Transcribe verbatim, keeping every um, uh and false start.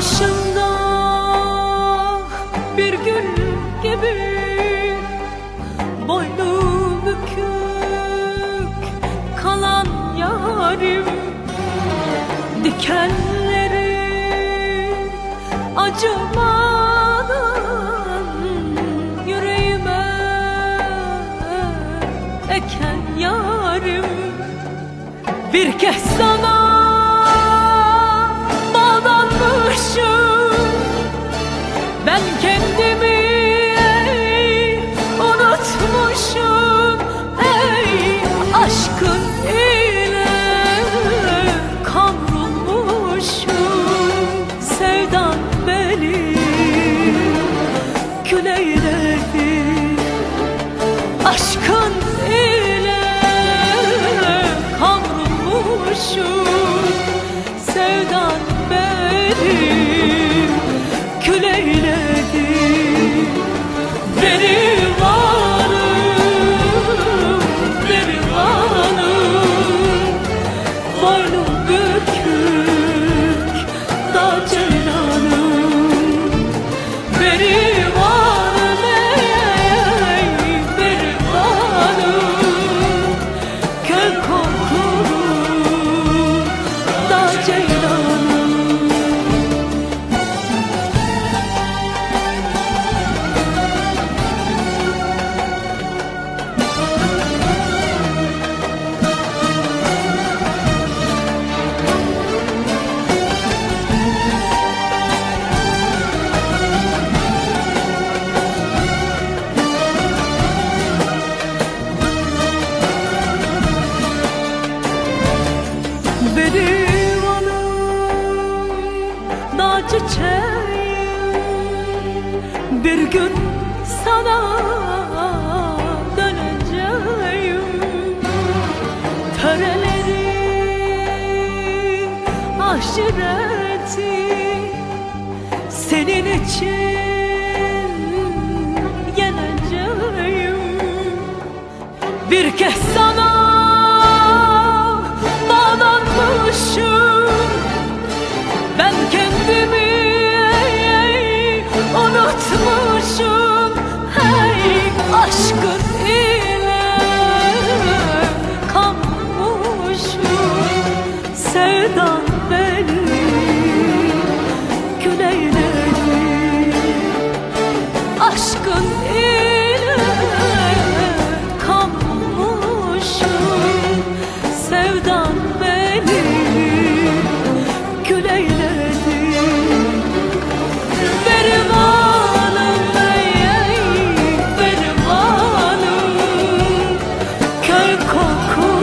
Başımda bir gül gibi boynu bükük kalan yarim, dikenleri acımadan yüreğime eken yarim. Bir kez sana bağlanmışım, ben kendimi ey, unutmuşum. Ey aşkın ile kavrulmuşum, sevdan beni kül eyledi. Aşkın ile kavrulmuşum, sevdan beni kül eyledi. Berivanım, berivanım, boynum bükük da ceylanım. Berivanım ey, berivanım, köl kokulu da ceylanım. Berivanım, dağ çiçeğim, bir gün sana döneceğim. Töreleri, aşireti senin için yeneceğim. Bir kez sana bağlanmışım, ben kendimi ey, unutmuşum. Hey aşkın ile kanmışım, sevdan beni kül eyledi. Aşkın ile kanmışım, sevdan beni kül eyledi. Berivanım ey, berivanım, köl koku